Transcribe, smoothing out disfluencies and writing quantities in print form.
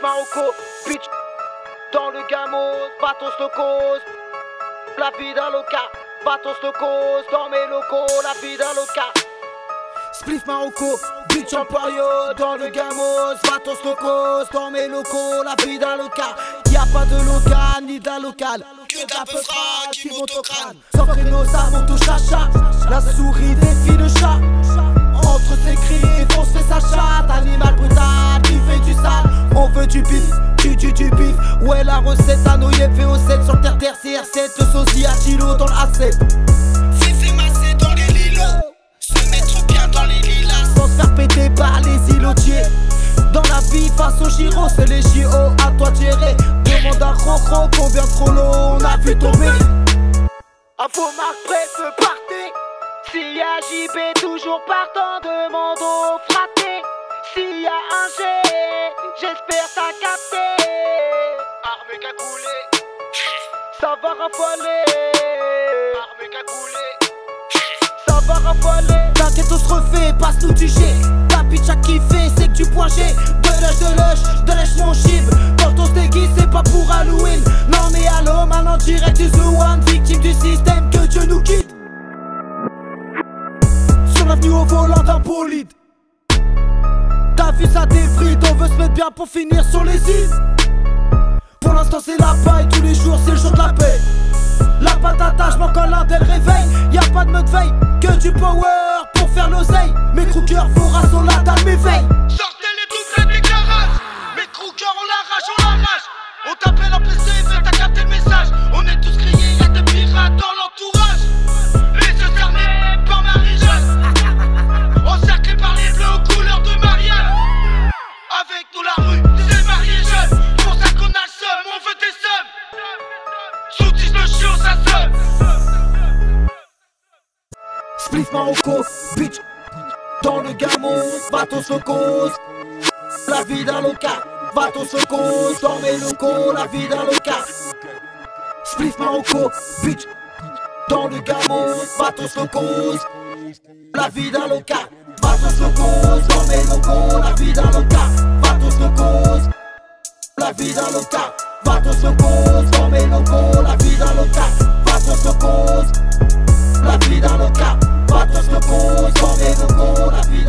Marocco, bitch. Dans le gamos, bateau locos. La vie d'un loca, bateau locos. Dans mes locaux, la vie d'un loca. Spliff Marocco, bitch en période. Dans le gamos, bateau locos. Dans mes locaux, la vie d'un loca. Y'a pas de local ni d'un local, que d'un peu frac qui monte au crâne. Sans créneau ça monte au chacha. La souris défie le chat. Entre ses cris, fonce fait sa chatte. Animal brutal qui fait du sale. On veut du bif, du bif. Ouais la recette à noyer VO7 sur terre CR7. Le sosie à kilo dans l'A7. Fait masser dans les lilas. Se mettre bien dans les lilas. Sans se faire péter par les îlotiers. Dans la vie face au Giro, c'est les JO, à toi de gérer. Demande à Crocro combien de chrono on a vu tomber. Info marque presse partez. S'il y a JB toujours partant, demande au fraté. S'il y a un G, j'espère t'as capté. Armé cagoulé, ça va rafoler. Armé cagoulé, ça va rafoler. T'inquiète on se refait, passe-nous du G. Ta bitch a kiffé, c'est que du point G. De lèche mon chib. Quand on se déguise c'est pas pour Halloween. Non mais allô, maintenant direct du The One. Victime du système, que Dieu nous quitte. Sur l'avenue au volant d'un bolide. T'as vu ça débride, on veut se mettre bien pour finir sur les îles. Pour l'instant c'est la paille, tous les jours c'est le jour de la paix. La patata, j'm'en colle un dès le réveil. Y'a pas de mode veille, que du power pour faire l'oseille. Mes crookers vont rassurer la dalle m'éveille. Sortez les doubles des garages. Mes crookers on l'arrache. On t'appelle en PCV, t'as capté le message. On est tous criés, y'a des pirates dans l'entourage. Les yeux fermés par Marie-Jeanne. Encerclés par les bleus aux couleurs de Marianne. Avec nous la rue, c'est marié jeune. Pour ça qu'on a le seum, on veut des sommes. Sous 10 le chiot, ça sonne. Spliff Marocco, bitch. Dans le gamon, bateau locos. La vie d'un loca, bateau locos. Dans mes locaux, la vie d'un loca. Spliff Marocco, bitch. Dans le gamon, bateau locos. La vie d'un loca, bateau locos. Dans mes locaux, la vie d'un loca. Bateau locos. La vie d'un loca, bateau locos. Dans mes locaux, la vie d'un loca. Bateau locos. La vie d'un loca, bateau locos. Dans mes locaux, la vie